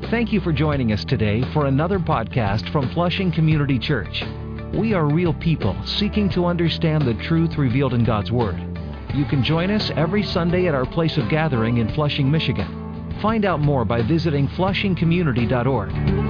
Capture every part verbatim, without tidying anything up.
Thank you for joining us today for another podcast from Flushing Community Church. We are real people seeking to understand the truth revealed in God's Word. You can join us every Sunday at our place of gathering in Flushing, Michigan. Find out more by visiting flushing community dot org.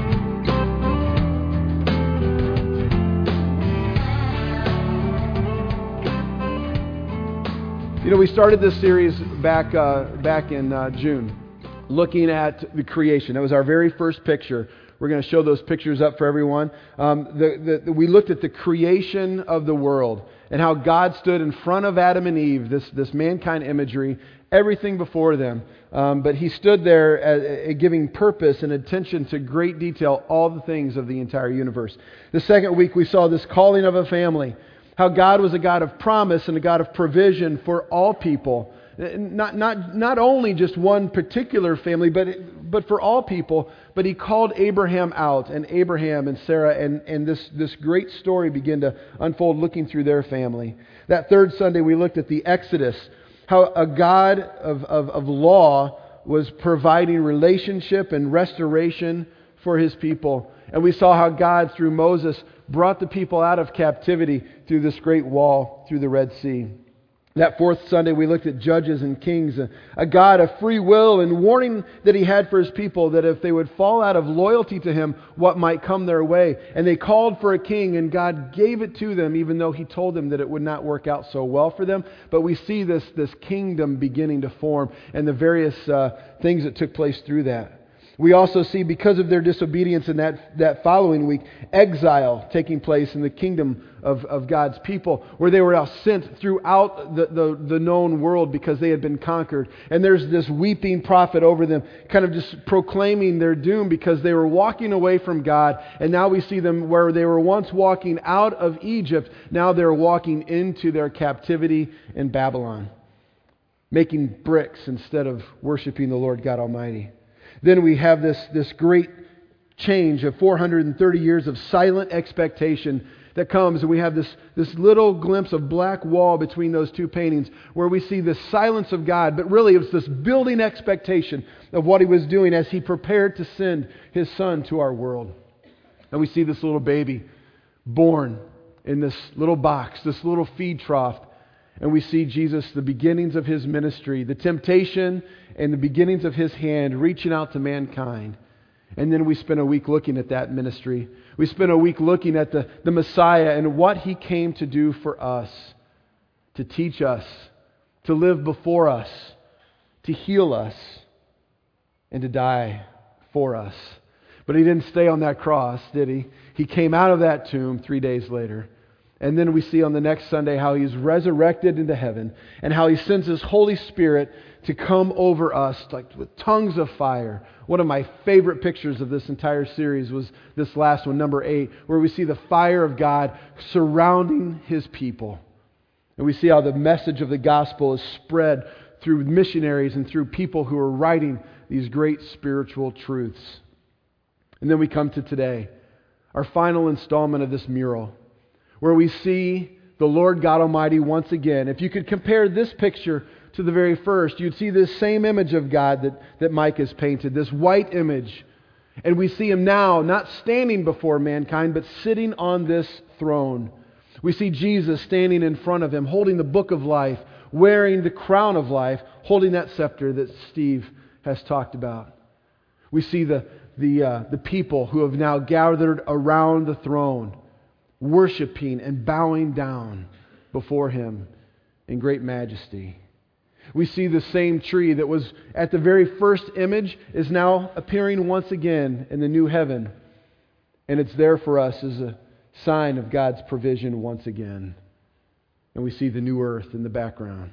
You know, we started this series back uh, back in uh, June, looking at the creation. That was our very first picture. We're going to show those pictures up for everyone. Um, the, the, we looked at the creation of the world and how God stood in front of Adam and Eve, this, this mankind imagery, everything before them. Um, but He stood there uh, giving purpose and attention to great detail, all the things of the entire universe. The second week, we saw this calling of a family. How God was a God of promise and a God of provision for all people. Not not not only just one particular family, but but for all people. But He called Abraham out, and Abraham and Sarah, and, and this, this great story began to unfold looking through their family. That third Sunday we looked at the Exodus, how a God of, of, of law was providing relationship and restoration for His people. And we saw how God, through Moses, brought the people out of captivity through this great wall, through the Red Sea. That fourth Sunday, we looked at Judges and Kings, a, a God of free will and warning that He had for His people that if they would fall out of loyalty to Him, what might come their way. And they called for a king, and God gave it to them, even though He told them that it would not work out so well for them. But we see this, this kingdom beginning to form and the various uh, things that took place through that. We also see, because of their disobedience in that, that following week, exile taking place in the kingdom of, of God's people, where they were now sent throughout the, the, the known world because they had been conquered. And there's this weeping prophet over them, kind of just proclaiming their doom because they were walking away from God. And now we see them where they were once walking out of Egypt, now they're walking into their captivity in Babylon, making bricks instead of worshiping the Lord God Almighty. Then we have this, this great change of four hundred thirty years of silent expectation that comes, and we have this, this little glimpse of black wall between those two paintings where we see the silence of God, but really it was this building expectation of what He was doing as He prepared to send His Son to our world. And we see this little baby born in this little box, this little feed trough. And we see Jesus, the beginnings of His ministry, the temptation and the beginnings of His hand reaching out to mankind. And then we spent a week looking at that ministry. We spent a week looking at the, the Messiah and what He came to do for us, to teach us, to live before us, to heal us, and to die for us. But He didn't stay on that cross, did He? He came out of that tomb three days later. And then we see on the next Sunday how He's resurrected into heaven and how He sends His Holy Spirit to come over us like with tongues of fire. One of my favorite pictures of this entire series was this last one, number eight, where we see the fire of God surrounding His people. And we see how the message of the gospel is spread through missionaries and through people who are writing these great spiritual truths. And then we come to today, our final installment of this mural, where we see the Lord God Almighty once again. If you could compare this picture to the very first, you'd see this same image of God that, that Mike has painted, this white image. And we see Him now not standing before mankind, but sitting on this throne. We see Jesus standing in front of Him, holding the book of life, wearing the crown of life, holding that scepter that Steve has talked about. We see the, the, uh, the people who have now gathered around the throne, worshiping and bowing down before Him in great majesty. We see the same tree that was at the very first image is now appearing once again in the new heaven. And it's there for us as a sign of God's provision once again. And we see the new earth in the background.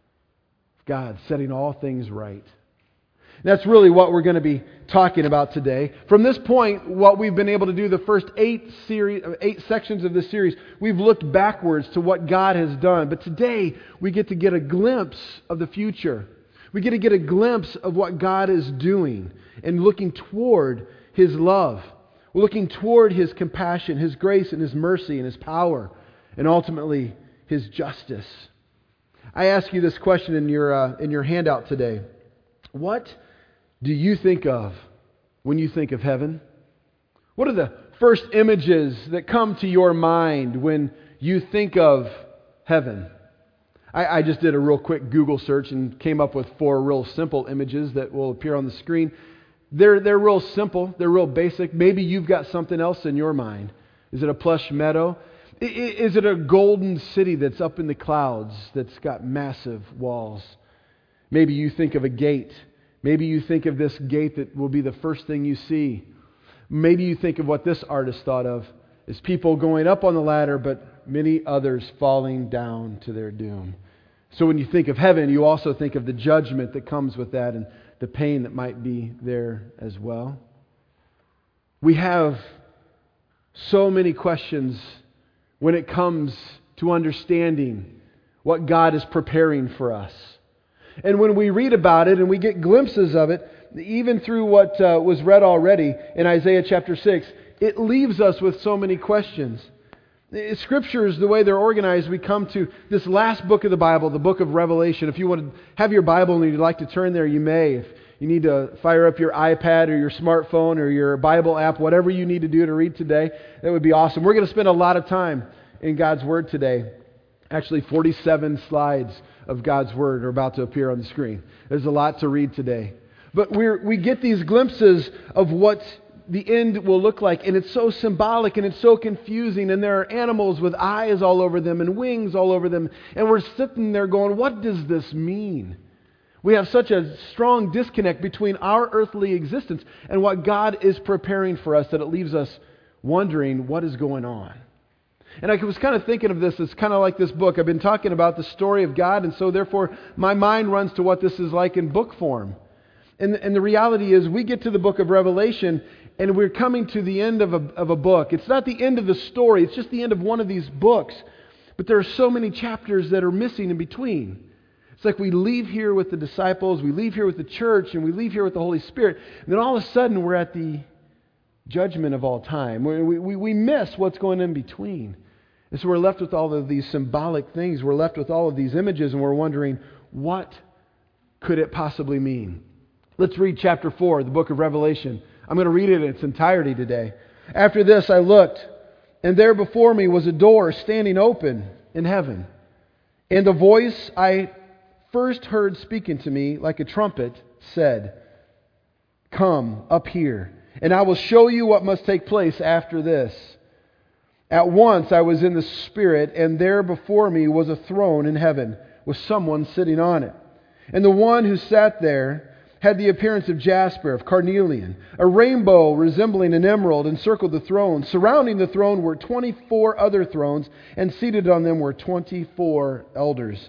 God setting all things right. That's really what we're going to be talking about today. From this point, what we've been able to do, the first eight series, eight sections of this series, we've looked backwards to what God has done. But today, we get to get a glimpse of the future. We get to get a glimpse of what God is doing and looking toward His love. We're looking toward His compassion, His grace, and His mercy, and His power, and ultimately His justice. I ask you this question in your uh, in your handout today. What do you think of when you think of heaven? What are the first images that come to your mind when you think of heaven? I, I just did a real quick Google search and came up with four real simple images that will appear on the screen. They're, they're real simple. They're real basic. Maybe you've got something else in your mind. Is it a plush meadow? I, is it a golden city that's up in the clouds that's got massive walls? Maybe you think of a gate. Maybe you think of this gate that will be the first thing you see. Maybe you think of what this artist thought of as people going up on the ladder, but many others falling down to their doom. So when you think of heaven, you also think of the judgment that comes with that and the pain that might be there as well. We have so many questions when it comes to understanding what God is preparing for us. And when we read about it and we get glimpses of it, even through what uh, was read already in Isaiah chapter six, it leaves us with so many questions. Scriptures, the way they're organized, we come to this last book of the Bible, the book of Revelation. If you want to have your Bible and you'd like to turn there, you may. If you need to fire up your iPad or your smartphone or your Bible app, whatever you need to do to read today, that would be awesome. We're going to spend a lot of time in God's Word today. Actually, forty-seven slides of God's Word are about to appear on the screen. There's a lot to read today. But we're, we get these glimpses of what the end will look like, and it's so symbolic and it's so confusing, and there are animals with eyes all over them and wings all over them, and we're sitting there going, what does this mean? We have such a strong disconnect between our earthly existence and what God is preparing for us that it leaves us wondering what is going on. And I was kind of thinking of this, it's kind of like this book. I've been talking about the story of God, and so therefore my mind runs to what this is like in book form. And, and the reality is we get to the book of Revelation and we're coming to the end of a, of a book. It's not the end of the story, it's just the end of one of these books. But there are so many chapters that are missing in between. It's like we leave here with the disciples, we leave here with the church, and we leave here with the Holy Spirit. And then all of a sudden we're at the judgment of all time. We, we, we miss what's going in between. And so we're left with all of these symbolic things. We're left with all of these images, and we're wondering, what could it possibly mean? Let's read chapter four, the book of Revelation. I'm going to read it in its entirety today. After this I looked, and there before me was a door standing open in heaven. And the voice I first heard speaking to me like a trumpet said, "Come up here, and I will show you what must take place after this." At once I was in the Spirit, and there before me was a throne in heaven, with someone sitting on it. And the one who sat there had the appearance of jasper, of carnelian. A rainbow resembling an emerald encircled the throne. Surrounding the throne were twenty-four other thrones, and seated on them were twenty-four elders.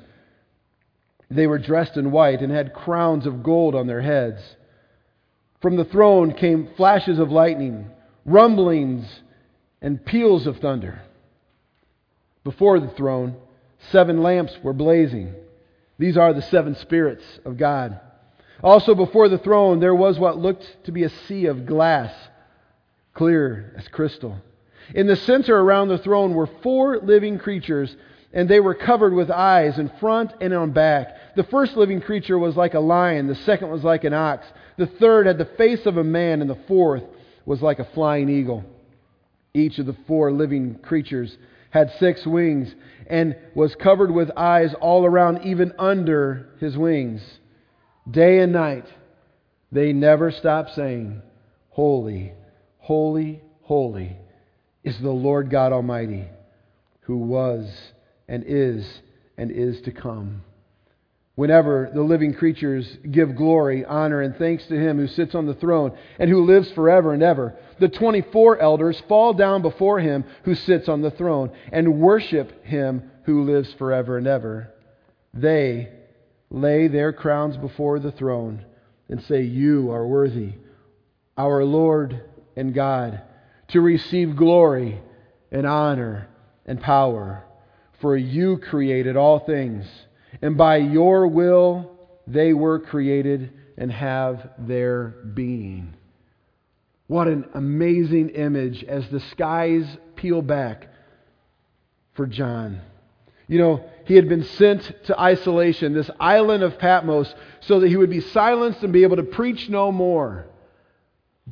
They were dressed in white and had crowns of gold on their heads. From the throne came flashes of lightning, rumblings, and peals of thunder. Before the throne, seven lamps were blazing. These are the seven spirits of God. Also before the throne there was what looked to be a sea of glass, clear as crystal. In the center around the throne were four living creatures, and they were covered with eyes in front and on back. The first living creature was like a lion, the second was like an ox, the third had the face of a man, and the fourth was like a flying eagle. Each of the four living creatures had six wings and was covered with eyes all around, even under his wings. Day and night, they never stop saying, "Holy, holy, holy is the Lord God Almighty, who was and is and is to come." Whenever the living creatures give glory, honor, and thanks to Him who sits on the throne and who lives forever and ever, the twenty-four elders fall down before Him who sits on the throne and worship Him who lives forever and ever. They lay their crowns before the throne and say, "You are worthy, our Lord and God, to receive glory and honor and power. For you created all things, and by your will they were created and have their being." What an amazing image as the skies peel back for John. You know, he had been sent to isolation, this island of Patmos, so that he would be silenced and be able to preach no more.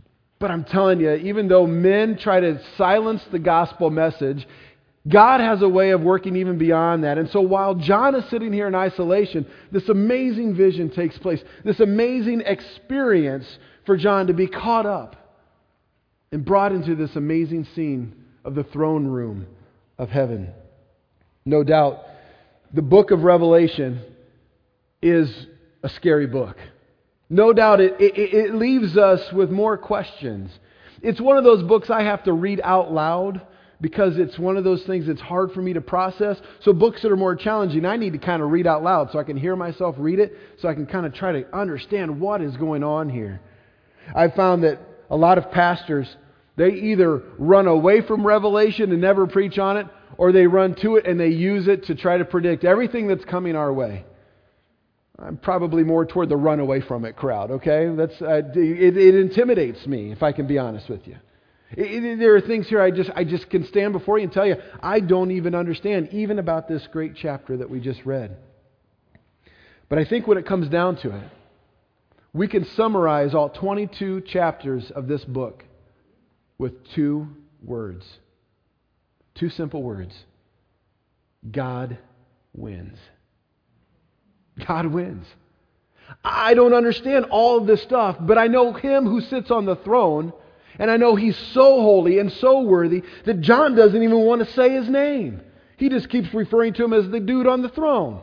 But I'm telling you, even though men try to silence the gospel message, God has a way of working even beyond that. And so while John is sitting here in isolation, this amazing vision takes place. This amazing experience for John to be caught up and brought into this amazing scene of the throne room of heaven. No doubt, the book of Revelation is a scary book. No doubt it, it, it leaves us with more questions. It's one of those books I have to read out loud because it's one of those things that's hard for me to process. So books that are more challenging, I need to kind of read out loud so I can hear myself read it, so I can kind of try to understand what is going on here. I've found that a lot of pastors, they either run away from Revelation and never preach on it, or they run to it and they use it to try to predict everything that's coming our way. I'm probably more toward the run away from it crowd, okay? That's uh, it, it intimidates me, if I can be honest with you. It, it, there are things here I just I just can stand before you and tell you I don't even understand, even about this great chapter that we just read. But I think when it comes down to it, we can summarize all twenty-two chapters of this book with two words. Two simple words. God wins. God wins. I don't understand all of this stuff, but I know Him who sits on the throne, and I know He's so holy and so worthy that John doesn't even want to say His name. He just keeps referring to Him as the dude on the throne.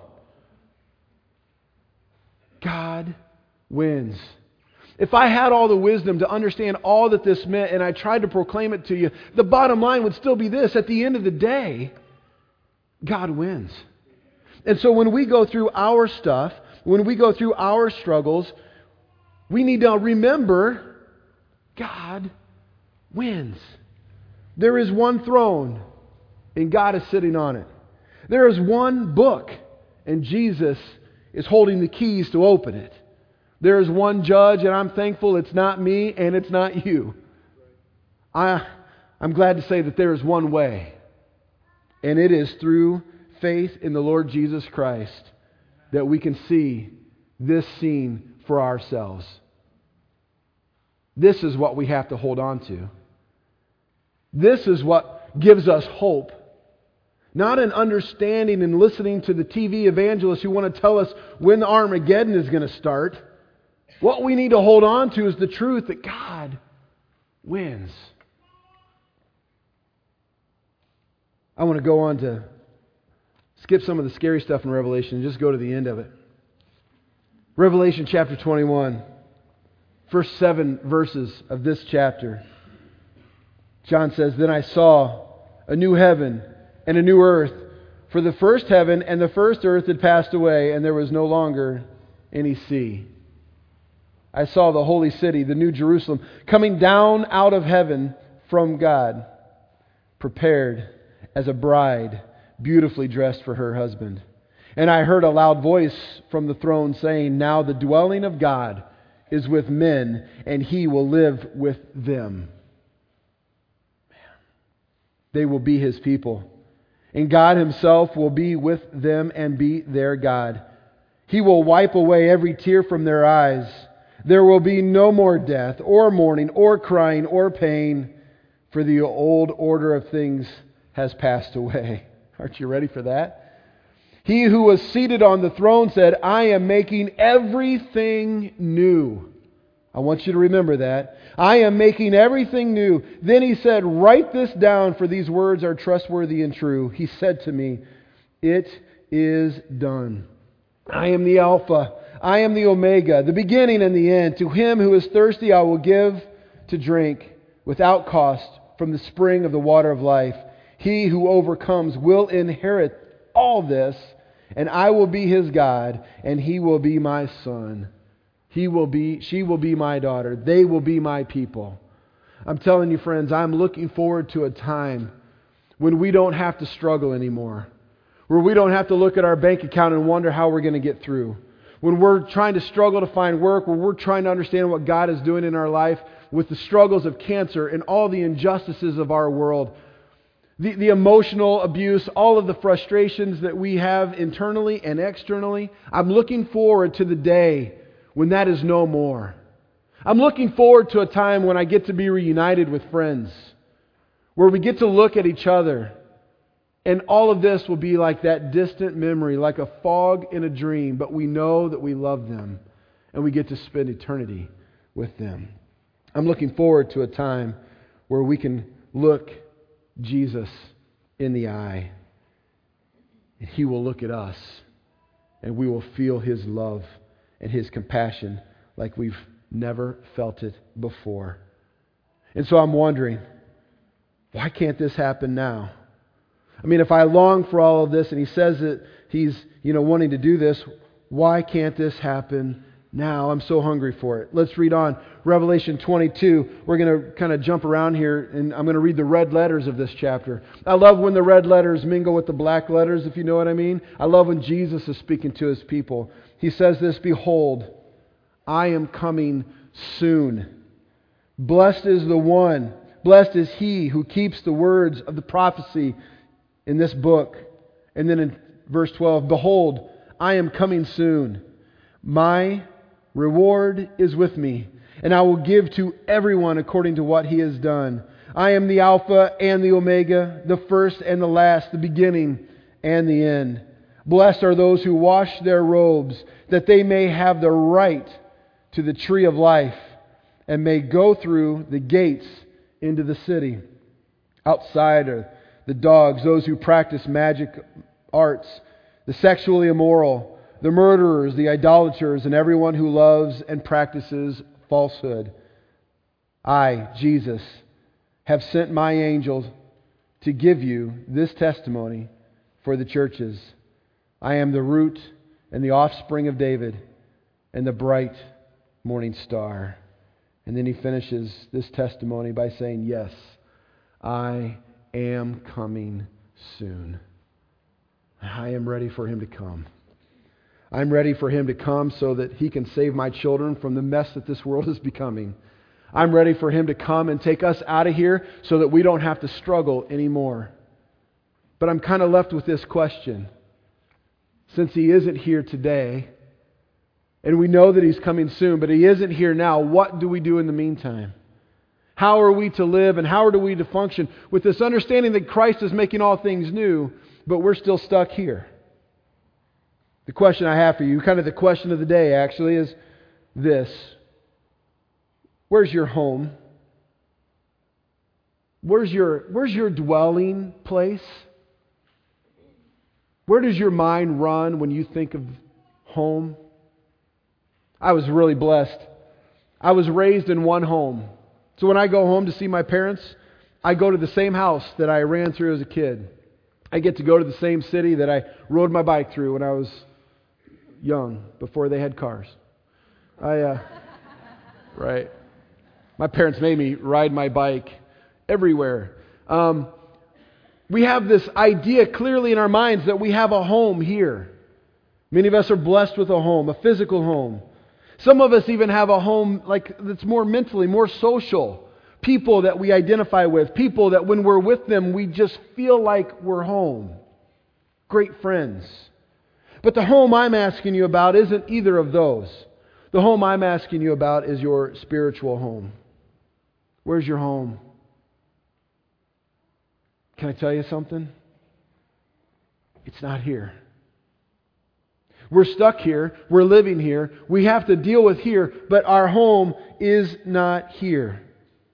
God wins. If I had all the wisdom to understand all that this meant and I tried to proclaim it to you, the bottom line would still be this. At the end of the day, God wins. And so when we go through our stuff, when we go through our struggles, we need to remember God wins. There is one throne and God is sitting on it. There is one book and Jesus is holding the keys to open it. There is one judge, and I'm thankful it's not me and it's not you. I, I'm glad to say that there is one way, and it is through faith in the Lord Jesus Christ that we can see this scene for ourselves. This is what we have to hold on to. This is what gives us hope. Not an understanding and listening to the T V evangelists who want to tell us when the Armageddon is going to start. What we need to hold on to is the truth that God wins. I want to go on to skip some of the scary stuff in Revelation and just go to the end of it. Revelation chapter twenty-one, first seven verses of this chapter. John says, "Then I saw a new heaven and a new earth, for the first heaven and the first earth had passed away, and there was no longer any sea. I saw the holy city, the new Jerusalem, coming down out of heaven from God, prepared as a bride, beautifully dressed for her husband. And I heard a loud voice from the throne saying, 'Now the dwelling of God is with men, and He will live with them. They will be His people, and God Himself will be with them and be their God. He will wipe away every tear from their eyes. There will be no more death, or mourning, or crying, or pain, for the old order of things has passed away.'" Aren't you ready for that? "He who was seated on the throne said, 'I am making everything new.'" I want you to remember that. "I am making everything new." Then He said, "Write this down, for these words are trustworthy and true." He said to me, "It is done. I am the Alpha. I am the Omega, the beginning and the end. To him who is thirsty I will give to drink without cost from the spring of the water of life. He who overcomes will inherit all this, and I will be his God, and he will be my son. He will be, she will be my daughter. They will be my people." I'm telling you, friends, I'm looking forward to a time when we don't have to struggle anymore, where we don't have to look at our bank account and wonder how we're going to get through. When we're trying to struggle to find work, when we're trying to understand what God is doing in our life with the struggles of cancer and all the injustices of our world, the, the emotional abuse, all of the frustrations that we have internally and externally, I'm looking forward to the day when that is no more. I'm looking forward to a time when I get to be reunited with friends, where we get to look at each other, and all of this will be like that distant memory, like a fog in a dream, but we know that we love them, and we get to spend eternity with them. I'm looking forward to a time where we can look Jesus in the eye, and He will look at us, and we will feel His love and His compassion like we've never felt it before. And so I'm wondering, why can't this happen now? I mean, if I long for all of this, and He says that He's, you know, wanting to do this, why can't this happen now? I'm so hungry for it. Let's read on. Revelation twenty-two. We're going to kind of jump around here, and I'm going to read the red letters of this chapter. I love when the red letters mingle with the black letters, if you know what I mean. I love when Jesus is speaking to His people. He says this, "Behold, I am coming soon. Blessed is the one, blessed is he who keeps the words of the prophecy in this book." And then in verse twelve, "Behold, I am coming soon. My reward is with me, and I will give to everyone according to what he has done. I am the Alpha and the Omega, the first and the last, the beginning and the end. Blessed are those who wash their robes, that they may have the right to the tree of life, and may go through the gates into the city. Outside are the dogs, those who practice magic arts, the sexually immoral, the murderers, the idolaters, and everyone who loves and practices falsehood. I, Jesus, have sent my angels to give you this testimony for the churches. I am the root and the offspring of David and the bright morning star." And then he finishes this testimony by saying, "Yes, I am coming soon." I am ready for Him to come. I'm ready for Him to come so that He can save my children from the mess that this world is becoming. I'm ready for Him to come and take us out of here so that we don't have to struggle anymore. But I'm kind of left with this question. Since He isn't here today, and we know that He's coming soon, but He isn't here now, what do we do in the meantime? How are we to live, and how are we to function with this understanding that Christ is making all things new, but we're still stuck here? The question I have for you, kind of the question of the day actually, is this. Where's your home? Where's your, where's your dwelling place? Where does your mind run when you think of home? I was really blessed. I was raised in one home. So when I go home to see my parents, I go to the same house that I ran through as a kid. I get to go to the same city that I rode my bike through when I was young, before they had cars. I, uh, right. My parents made me ride my bike everywhere. Um, we have this idea clearly in our minds that we have a home here. Many of us are blessed with a home, a physical home. Some of us even have a home like that's more mentally, more social. People that we identify with, people that when we're with them, we just feel like we're home. Great friends. But the home I'm asking you about isn't either of those. The home I'm asking you about is your spiritual home. Where's your home? Can I tell you something? It's not here. We're stuck here. We're living here. We have to deal with here, but our home is not here.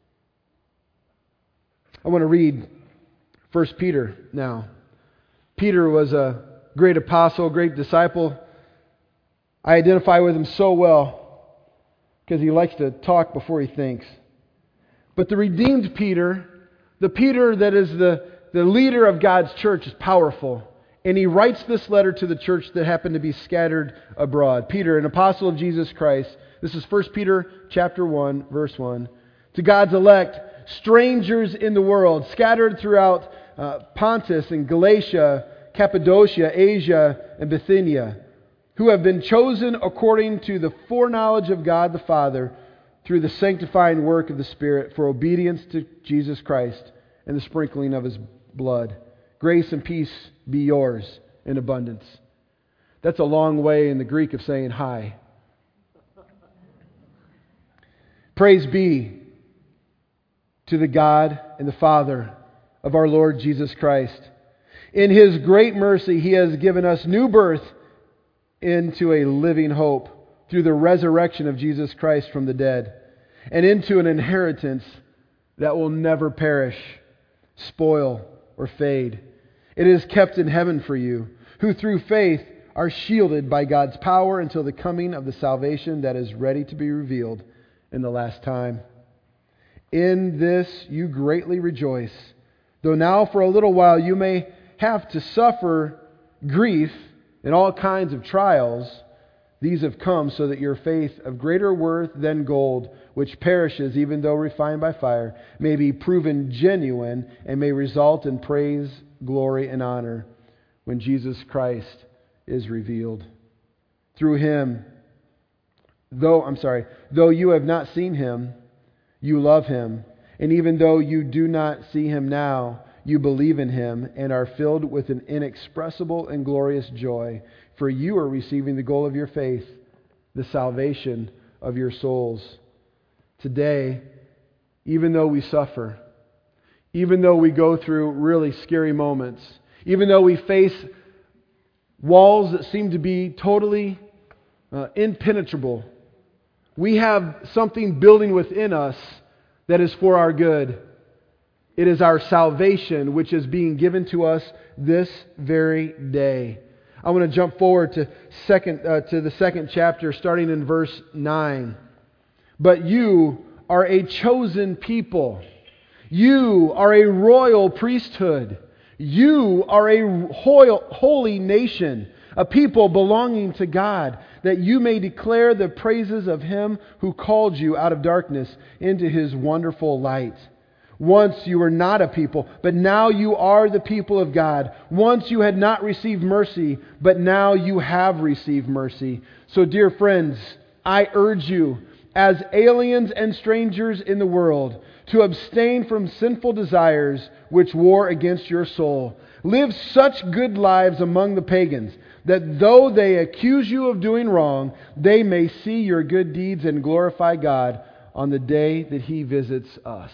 I want to read First Peter now. Peter was a great apostle, great disciple. I identify with him so well because he likes to talk before he thinks. But the redeemed Peter, the Peter that is the, the leader of God's church, is powerful. And he writes this letter to the church that happened to be scattered abroad. Peter, an apostle of Jesus Christ. This is First Peter chapter one, verse one. To God's elect, strangers in the world, scattered throughout uh, Pontus and Galatia, Cappadocia, Asia, and Bithynia, who have been chosen according to the foreknowledge of God the Father through the sanctifying work of the Spirit for obedience to Jesus Christ and the sprinkling of His blood. Grace and peace be yours in abundance. That's a long way in the Greek of saying hi. Praise be to the God and the Father of our Lord Jesus Christ. In His great mercy, He has given us new birth into a living hope through the resurrection of Jesus Christ from the dead, and into an inheritance that will never perish, spoil, or fade. It is kept in heaven for you, who through faith are shielded by God's power until the coming of the salvation that is ready to be revealed in the last time. In this you greatly rejoice, though now for a little while you may have to suffer grief in all kinds of trials. These have come so that your faith, of greater worth than gold, which perishes even though refined by fire, may be proven genuine and may result in praise, glory, and honor when Jesus Christ is revealed. Through Him, though, I'm sorry, though you have not seen Him, you love Him. And even though you do not see Him now, you believe in Him and are filled with an inexpressible and glorious joy. For you are receiving the goal of your faith, the salvation of your souls. Today, even though we suffer, even though we go through really scary moments, even though we face walls that seem to be totally uh, impenetrable, we have something building within us that is for our good. It is our salvation, which is being given to us this very day. I want to jump forward to second uh, to the second chapter, starting in verse nine. But you are a chosen people. You are a royal priesthood. You are a holy nation, a people belonging to God, that you may declare the praises of Him who called you out of darkness into His wonderful light. Once you were not a people, but now you are the people of God. Once you had not received mercy, but now you have received mercy. So, dear friends, I urge you, as aliens and strangers in the world, to abstain from sinful desires which war against your soul. Live such good lives among the pagans, that though they accuse you of doing wrong, they may see your good deeds and glorify God on the day that He visits us.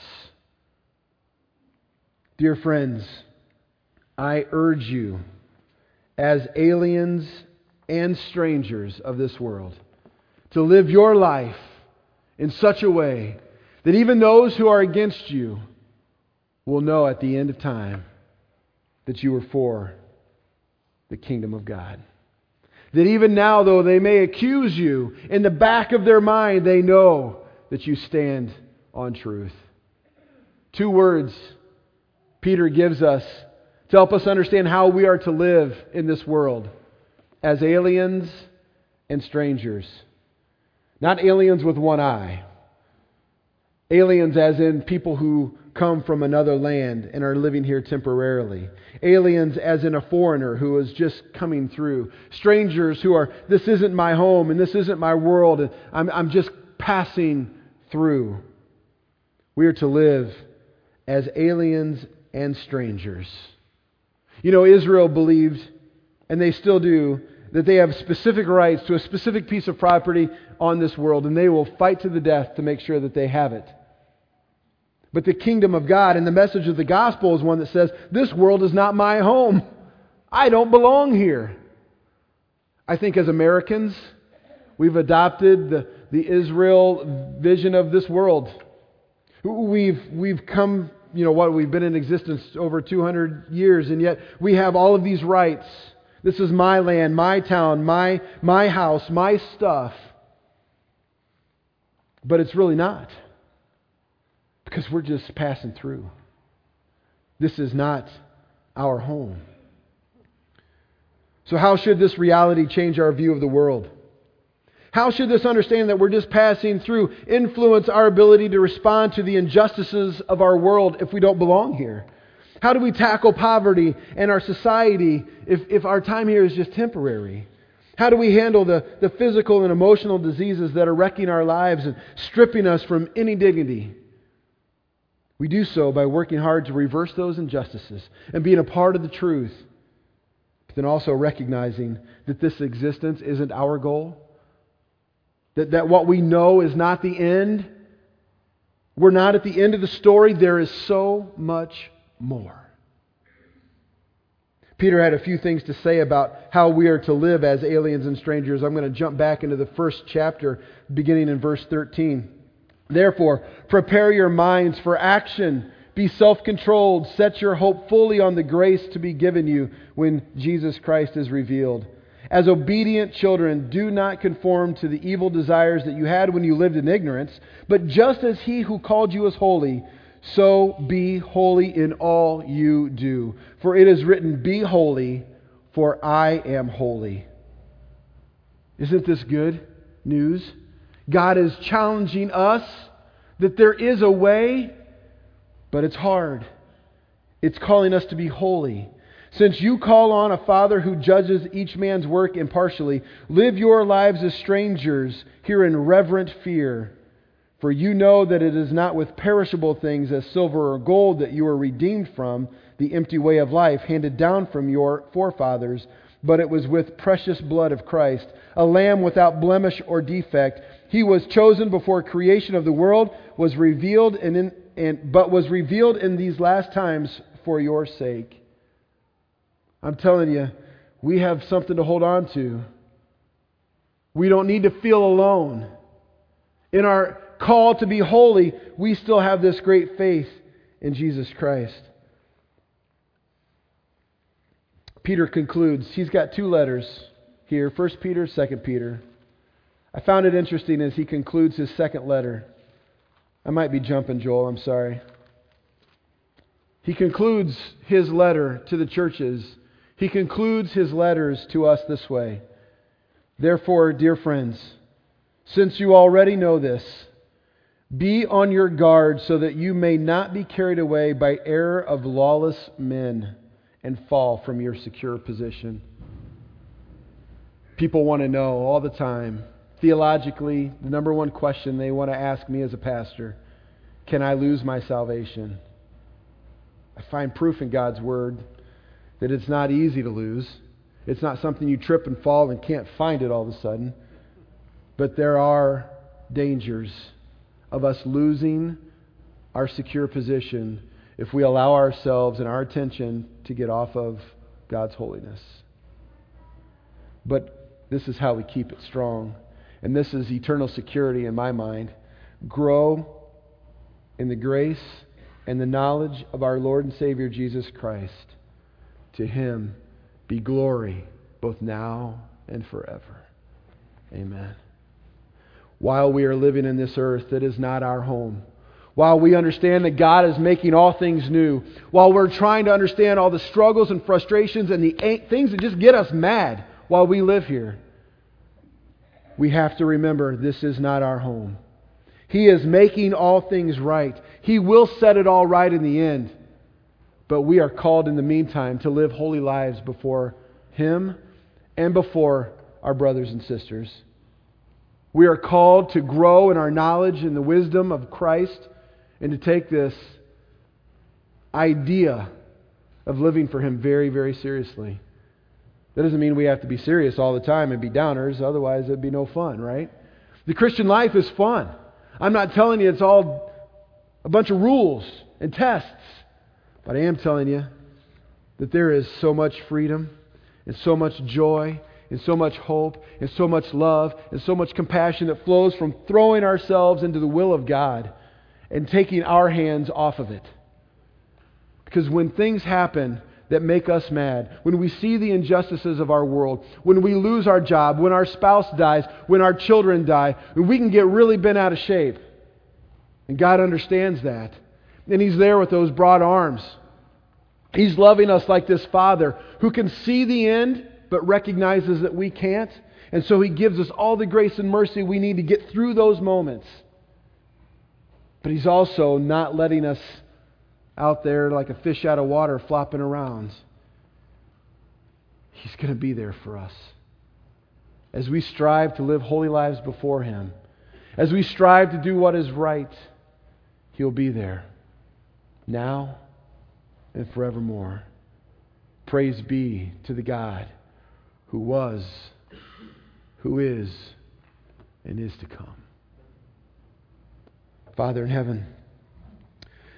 Dear friends, I urge you, as aliens and strangers of this world, to live your life in such a way that even those who are against you will know at the end of time that you are for the kingdom of God. That even now, though they may accuse you, in the back of their mind they know that you stand on truth. Two words Peter gives us to help us understand how we are to live in this world as aliens and strangers. Not aliens with one eye. Aliens as in people who come from another land and are living here temporarily. Aliens as in a foreigner who is just coming through. Strangers who are, this isn't my home and this isn't my world and I'm, I'm just passing through. We are to live as aliens and strangers. You know, Israel believed, and they still do, that they have specific rights to a specific piece of property on this world, and they will fight to the death to make sure that they have it. But the kingdom of God and the message of the gospel is one that says, this world is not my home. I don't belong here. I think as Americans, we've adopted the, the Israel vision of this world. We've, we've come, you know what, we've been in existence over two hundred years, and yet we have all of these rights. This is my land, my town, my, my house, my stuff. But it's really not. Because we're just passing through. This is not our home. So how should this reality change our view of the world? How should this understanding that we're just passing through influence our ability to respond to the injustices of our world if we don't belong here? How do we tackle poverty and our society if, if our time here is just temporary? How do we handle the, the physical and emotional diseases that are wrecking our lives and stripping us from any dignity? We do so by working hard to reverse those injustices and being a part of the truth, but then also recognizing that this existence isn't our goal, that, that what we know is not the end, We're not at the end of the story. There is so much more. Peter had a few things to say about how we are to live as aliens and strangers. I'm going to jump back into the first chapter, beginning in verse thirteen. Therefore, prepare your minds for action. Be self-controlled. Set your hope fully on the grace to be given you when Jesus Christ is revealed. As obedient children, do not conform to the evil desires that you had when you lived in ignorance, but just as He who called you is holy, so be holy in all you do. For it is written, be holy, for I am holy. Isn't this good news? God is challenging us that there is a way, but it's hard. It's calling us to be holy. Since you call on a Father who judges each man's work impartially, live your lives as strangers here in reverent fear. For you know that it is not with perishable things as silver or gold that you are redeemed from the empty way of life handed down from your forefathers, but it was with precious blood of Christ, a lamb without blemish or defect. He was chosen before creation of the world, was revealed and in, and, but was revealed in these last times for your sake. I'm telling you, we have something to hold on to. We don't need to feel alone. In our call to be holy, we still have this great faith in Jesus Christ. Peter concludes. He's got two letters here, First Peter, Second Peter. I found it interesting as he concludes his second letter. I might be jumping, Joel, I'm sorry. He concludes his letter to the churches. He concludes his letters to us this way. Therefore, dear friends, since you already know this, be on your guard so that you may not be carried away by error of lawless men and fall from your secure position. People want to know all the time, theologically, the number one question they want to ask me as a pastor, can I lose my salvation? I find proof in God's Word that it's not easy to lose. It's not something you trip and fall and can't find it all of a sudden. But there are dangers of us losing our secure position if we allow ourselves and our attention to get off of God's holiness. But this is how we keep it strong. And this is eternal security in my mind. Grow in the grace and the knowledge of our Lord and Savior Jesus Christ. To Him be glory both now and forever. Amen. While we are living in this earth that is not our home, while we understand that God is making all things new, while we're trying to understand all the struggles and frustrations and the things that just get us mad while we live here, we have to remember this is not our home. He is making all things right. He will set it all right in the end. But we are called in the meantime to live holy lives before Him and before our brothers and sisters. We are called to grow in our knowledge and the wisdom of Christ and to take this idea of living for Him very, very seriously. That doesn't mean we have to be serious all the time and be downers, otherwise it'd be no fun, right? The Christian life is fun. I'm not telling you it's all a bunch of rules and tests, but I am telling you that there is so much freedom and so much joy and so much hope and so much love and so much compassion that flows from throwing ourselves into the will of God and taking our hands off of it. Because when things happen that make us mad, when we see the injustices of our world, when we lose our job, when our spouse dies, when our children die, we can get really bent out of shape. And God understands that. And He's there with those broad arms. He's loving us like this Father who can see the end but recognizes that we can't. And so He gives us all the grace and mercy we need to get through those moments. But He's also not letting us out there like a fish out of water flopping around. He's going to be there for us. As we strive to live holy lives before Him, as we strive to do what is right, He'll be there. Now and forevermore. Praise be to the God who was, who is, and is to come. Father in heaven,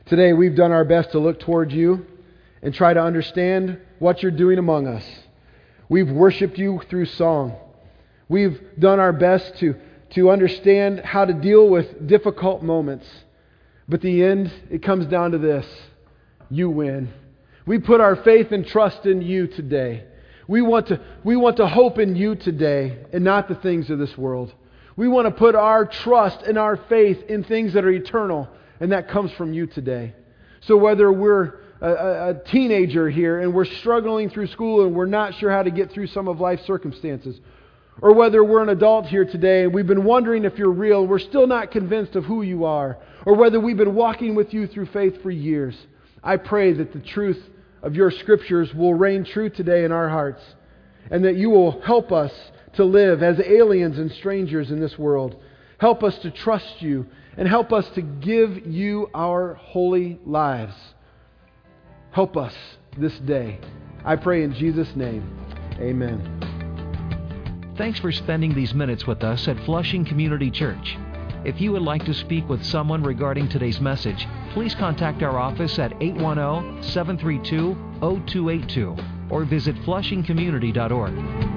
Today we've done our best to look towards you and try to understand what you're doing among us. We've worshiped you through song. We've done our best to, to understand how to deal with difficult moments. But the end, it comes down to this. You win. We put our faith and trust in you today. We want to, we want to hope in you today and not the things of this world. We want to put our trust and our faith in things that are eternal, and that comes from you today. So whether we're a, a, a teenager here and we're struggling through school and we're not sure how to get through some of life's circumstances, or whether we're an adult here today and we've been wondering if you're real, we're still not convinced of who you are, or whether we've been walking with you through faith for years, I pray that the truth of your Scriptures will reign true today in our hearts, and that you will help us to live as aliens and strangers in this world. Help us to trust you, and help us to give you our holy lives. Help us this day. I pray in Jesus' name. Amen. Thanks for spending these minutes with us at Flushing Community Church. If you would like to speak with someone regarding today's message, please contact our office at eight one zero, seven three two, zero two eight two or visit flushing community dot org.